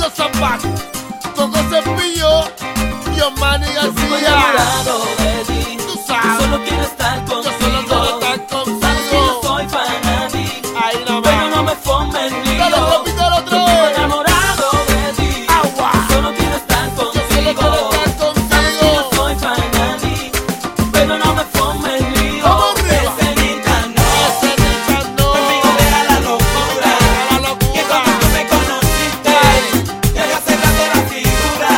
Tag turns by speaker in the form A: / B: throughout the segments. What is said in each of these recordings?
A: los zapatos. Con José Pillo y Omani
B: Estoy
A: García.
B: enamorado de ti.
A: Tú
B: Yo
A: sabes.
B: solo quiero estar
A: Yo
B: contigo.
A: solo quiero estar contigo.
B: Sabes que yo soy fanático.
A: Ahí nada
B: Pero
A: más.
B: no me formes en lío.
A: Dale, repítelo otra
B: Yo
A: vez.
B: estoy enamorado de ti.
A: Agua.
B: Yo solo quiero estar
A: Yo solo
B: contigo.
A: quiero estar
B: Sabes que yo
A: contigo.
B: soy fanático. Pero no me formes en lío.
A: Vamos arriba.
B: Ese nita no.
A: Ese nita no.
B: Conmigo era la locura.
A: Era la
B: Que
A: locura.
B: cuando tú me conociste, ya yo hace rato la figura.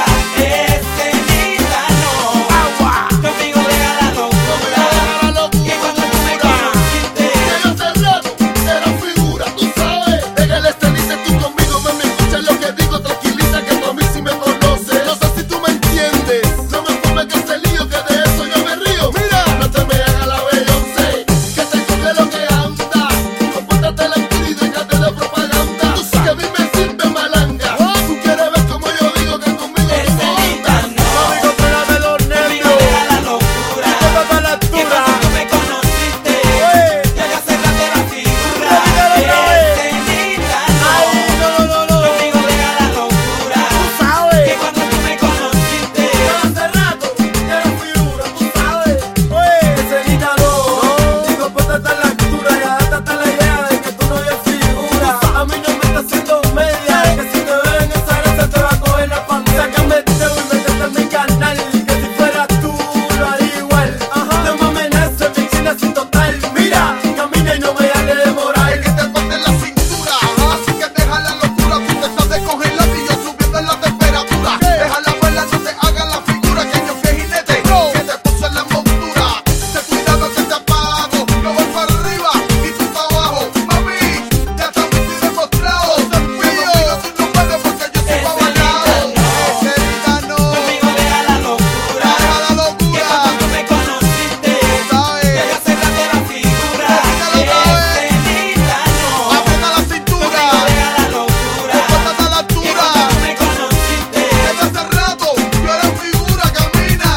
B: Ese nita no.
A: Agua.
B: Conmigo era la locura.
A: Era la
B: Que cuando tú me
A: locura.
B: conociste,
A: Que yo hace rato era figura, tú sabes. En el escenita tú conmigo, mami, escucha lo que digo, tranquilita que tú a mí sí me conoces. No sé si tú me entiendes, no me formes que ese lío, que de eso yo me río. Mira, no te me hagas la Beyoncé, que te coge lo que anda. Compórtate la altura y déjate de propaganda. Tú sabes que a mí me sirve malanga. Tú quieres ver como yo digo que conmigo tú
B: ese
A: no
B: nita
A: andas.
B: no.
A: Mami, contrólame los
B: Conmigo
A: nervios.
B: era la locura.
A: Tócate a la
B: Que
A: altura.
B: cuando tú me conociste, ya yo hace rato la figura.
A: Repítelo otra vez.
B: Ese nita
A: Ay,
B: no.
A: no, no, no.
B: Conmigo era la locura.
A: Tú sabes.
B: Que cuando tú me conociste,
A: Hace rato era figura, tú sabes. Oye, ese nita no. Digo, ponte hasta la altura y adaptate a la idea de que tú no eres figura. A mí no me está haciendo media, que si te veo en esa grasa te va a coger la pandemia. Sácame el dedo y métete en mi canal, que si fueras tú lo haría igual. No me amenaces, mi china sin total. Mira, camina y no me hables de moral.
C: Que te ponte en la cintura, así que deja la locura. Tú te estás descongelando y yo subiendo en la temperatura. Deja la abuela, no te haga la figura. Que yo fui jinete, que te puso en la montura. Ten cuidado que te apago, yo voy para arriba y tú para abajo. Mami, ya está muy demostrado. Conmigo tú no puedes porque yo soy babalao. Ese nita no,
B: conmigo era la locura.
C: deja la
B: Que
C: locura.
B: cuando tú me conociste,
C: ¿Sabes?
B: ya yo hace rato la figura.
C: Repítelo otra vez.
B: Ese nita no.
C: Aprieta la cintura,
B: Conmigo era la locura.
C: póntate a la
B: Que
C: altura.
B: cuando tú me conociste,
C: Desde hace rato, yo era figura, camina.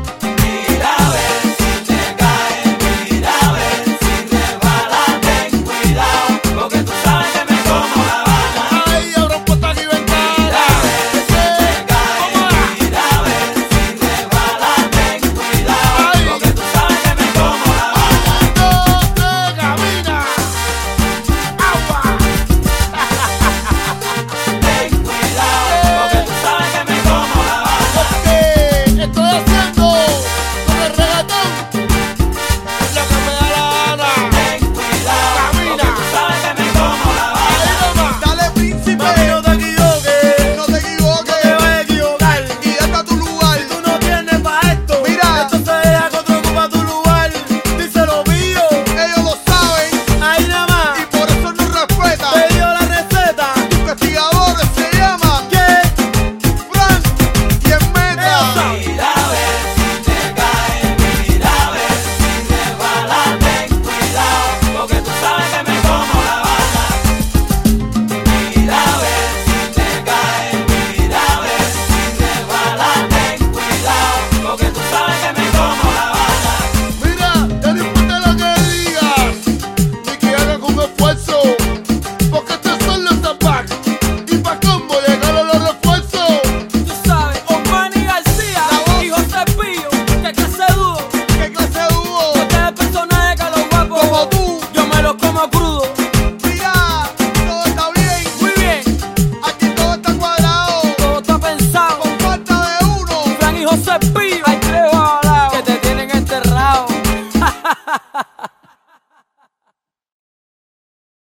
B: mira a ver si te caes, mira a ver si resbalas, ten cuidado, porque tú sabes que me como la bala.
A: Ay, abro puertas y ventanas.
B: Mira a ver si te caes, mira a ver si resbalas, ten cuidado, porque tú sabes que me como la bala.
A: No te camina. Agua.
B: Ten cuidado, porque tú sabes que me como la bala.
A: Porque estoy haciendo con el reggaetón lo que me da la gana.
B: Ten cuidado, porque tú sabes que me como la
A: Ahí
B: bala.
A: nomás.
C: Dale, príncipe,
A: Mami, no te equivoques.
C: no te equivoques.
A: Te vas a equivocar.
C: Y esta es tu lugar.
A: Tú no tienes pa' esto.
C: Mira.
A: Esto se deja que otro ocupa tu lugar. Díselo, mío.
C: Ellos lo saben
A: Ahí nada más.
C: y por eso no respetan.
A: Te dio la receta.
C: Tus investigadores se llaman
A: ¿Qué?
C: Frank y en Meta.
B: Mira a ver si te caes, mira a ver si resbalas, ten cuidado, porque tú sabes que me como la bala. Mira a ver si te caes, mira a ver si resbalas, ten cuidado, porque tú sabes que me como la bala.
A: Mira, ya no importa lo que digas, ni que hagas un esfuerzo, porque estos son los zapatos. Y pa' combo llegaron los refuerzos.
D: Tú sabes, Omani García y José Pillo, que clase dúo.
C: ¿Qué clase de dúo?
D: Este personaje que los guapos,
C: Como tú.
D: yo me los como crudo.
C: Mira, todo está bien.
D: Muy bien,
C: Aquí todo está cuadrado.
D: todo está pensado.
C: Con falta de uno.
D: Fran y José Pillo, hay tres balados que te tienen enterrado.